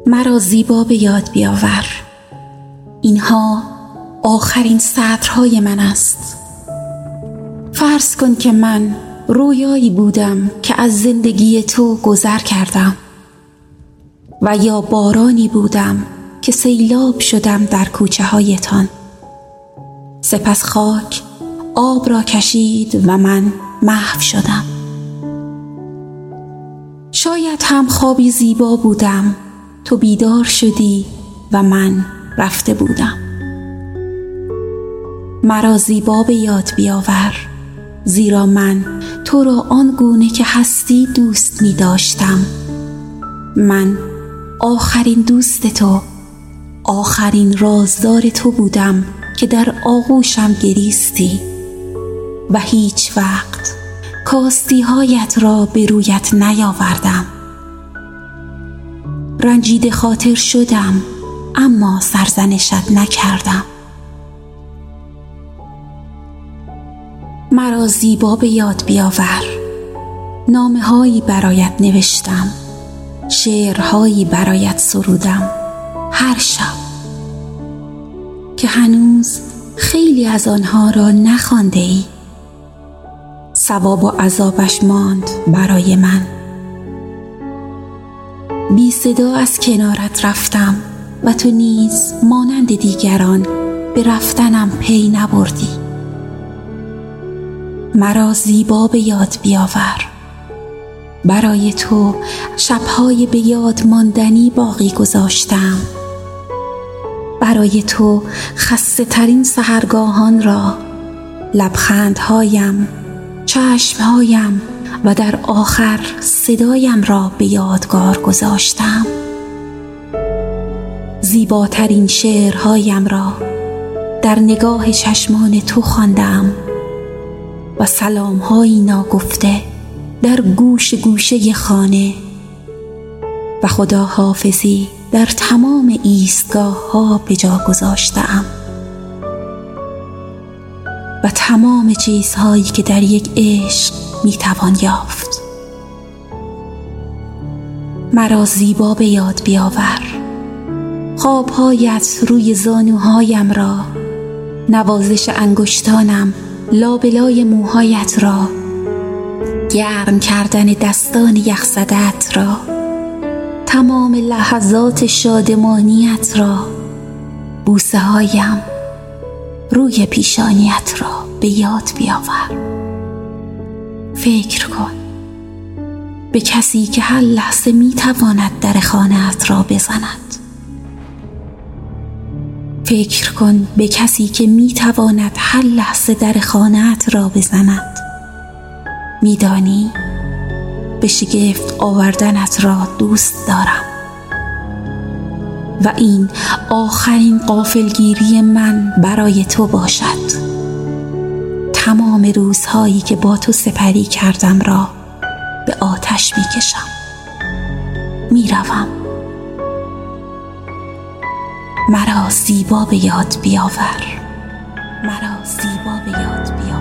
مرا زیبا به یاد بیاور. اینها آخرین سطرهای من است. فرض کن که من رویایی بودم که از زندگی تو گذر کردم، و یا بارانی بودم که سیلاب شدم در کوچه هایتان. سپس خاک آب را کشید و من محو شدم. شاید هم خوابی زیبا بودم، تو بیدار شدی و من رفته بودم. مرا زیبا به یاد بیاور، زیرا من تو را آن گونه که هستی دوست می داشتم. من آخرین دوست تو، آخرین رازدار تو بودم که در آغوشم گریستی و هیچ وقت کاستی هایت را به رویت نیاوردم. رنجیده خاطر شدم اما سرزنشت نکردم. مرا زیبا به یاد بیاور. نامه هایی برایت نوشتم، شعرهایی برایت سرودم هر شب، که هنوز خیلی از آنها را نخوانده ای. ثواب و عذابش ماند برای من. بی صدا از کنارت رفتم و تو نیز مانند دیگران به رفتنم پی نبردی. مرا زیبا به یاد بیاور. برای تو شب‌های به یاد ماندنی باقی گذاشتم. برای تو خسته ترین سحرگاهان را، لبخندهایم، چشمهایم و در آخر صدایم را به یادگار گذاشتم. زیباترین شعرهایم را در نگاه چشمان تو خواندم و سلام‌هایی ناگفته در گوش گوشه خانه و خداحافظی در تمام ایستگاه‌ها به جا گذاشتم و تمام چیزهایی که در یک عشق میتوان یافت. مرا زیبا به یاد بیاور. خوابهایت روی زانوهایم را، نوازش انگشتانم لابلای موهایت را، گرم کردن دستان یخزده‌ات را، تمام لحظات شادمانیت را، بوسه هایم روی پیشانیت را به یاد بیاور. فکر کن به کسی که هر لحظه میتواند در خانه‌ات را بزند. فکر کن به کسی که میتواند هر لحظه در خانه‌ات را بزند. میدانی به شگفت آوردنت را دوست دارم و این آخرین غافلگیری من برای تو باشد. تمام روزهایی که با تو سپری کردم را به آتش میکشم. میروم. مرا زیبا به یاد بیاور. مرا زیبا به یاد بیاور.